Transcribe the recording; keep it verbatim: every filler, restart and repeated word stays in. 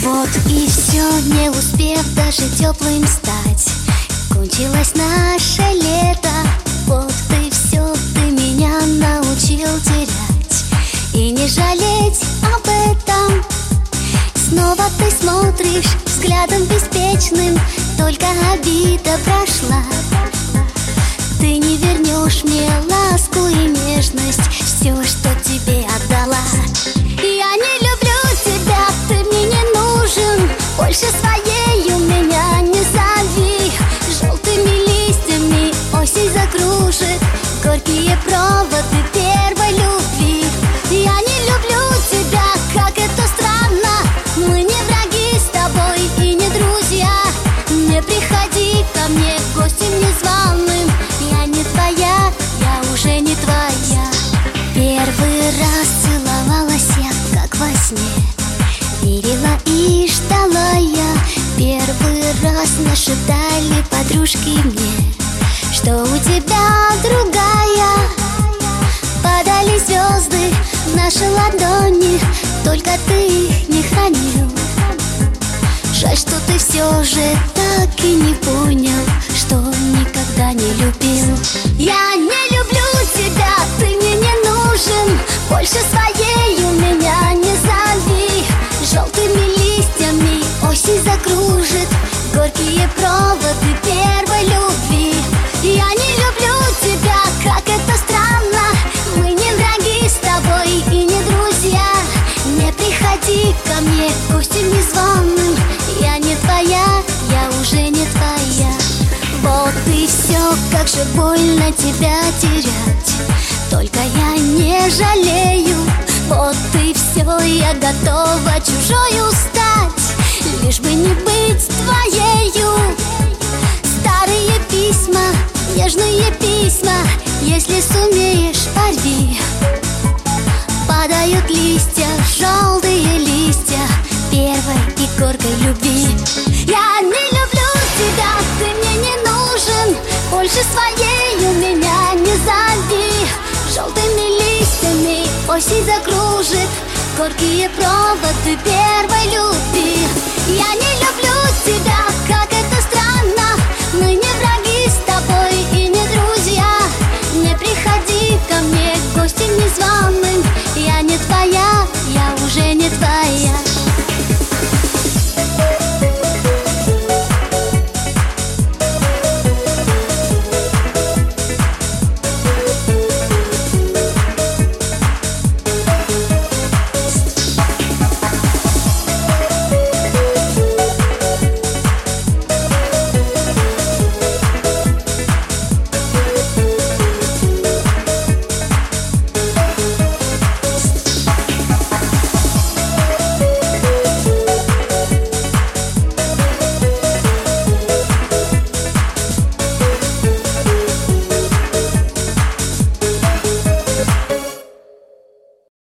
Вот и все, не успев даже теплым стать, кончилось наше лето. Вот и все, ты меня научил терять и не жалеть об этом. Снова ты смотришь взглядом беспечным, только обида прошла. Ты не вернешь мне ласку и нежность, все, что тебе отдала. Я не люблю тебя, ты мне не нужен, больше своею меня не зови. Желтыми листьями осень закружит горькие проводы первой любви. Я не люблю тебя, как это странно, мы не враги с тобой и не друзья. Не приходи ко мне гостем незваным, я не твоя, я уже не твоя. Первый раз целовалась я, как во сне, верила и ждала я. Первый раз нашептали подружки мне, что у тебя другая. Падали звезды в наши ладони, только ты их не хранил. Жаль, что ты все же так и не понял, что никогда не любил. Я не люблю тебя, ты мне не нужен, больше своею меня не зови. Желтыми листьями осень закружит горькие проводы первой любви. Я не люблю тебя, как это странно, мы не враги с тобой и не друзья. Не приходи ко мне гостем незваным, я не твоя, я уже не твоя. Вот и все, как же больно тебя терять, только я не жалею. Вот и все, я готова чужою стать, лишь бы не быть твоею. Старые письма, нежные письма, если сумеешь, порви. Падают листья, желтые листья первой и горькой любви. Я не люблю тебя, ты мне не нужен, больше своею меня не зови. Желтыми листьями осень закружит горькие проводы первой любви. Я не люблю тебя, как это странно, мы не враги с тобой и не друзья. Не приходи ко мне гостем незваным, я не твоя, я уже не твоя.